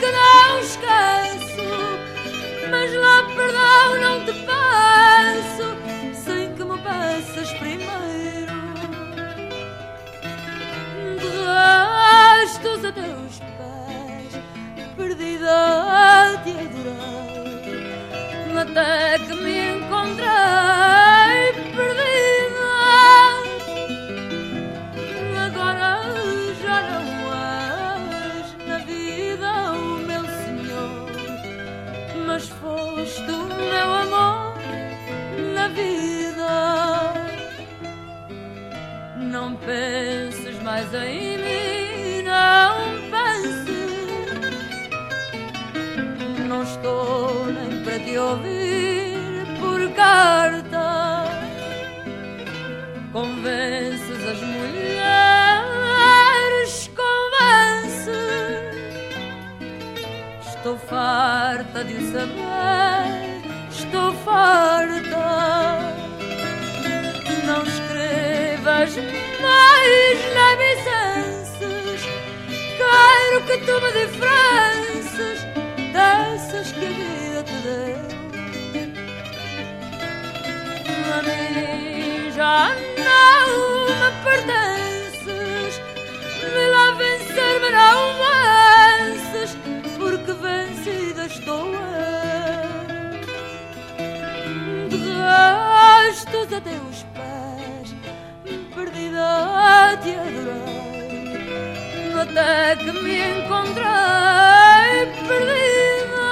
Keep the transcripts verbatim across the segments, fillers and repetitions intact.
que não esqueço, mas lá perdão não te peço, sem que me peças primeiro. De restos a teus pés, perdida te adorei, até que me encontrei perdida. Agora já não és na vida o meu Senhor, mas foste o meu amor na vida. Não penses mais em mim, não penses, não estou nem para te ouvir por carta. Convences as mulheres, convences, estou farta de o saber, estou farta. Não escrevas mais nem licenças, quero que tu me diferences dessas que a vida te deu. A mim já não me pertences, vem lá vencer-me não vences, porque vencida estou eu. De restos a teus pés, perdida te adorei, até que me encontrei perdida.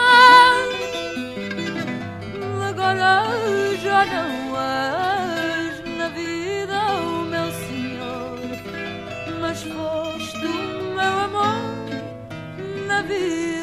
Agora já não és na vida o meu Senhor, mas foste o meu amor na vida.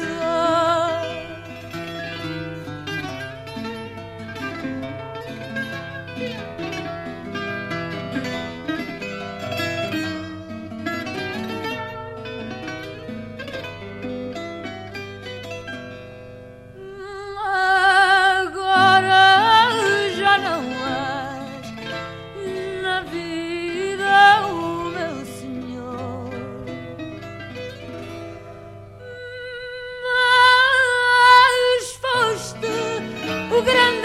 O grande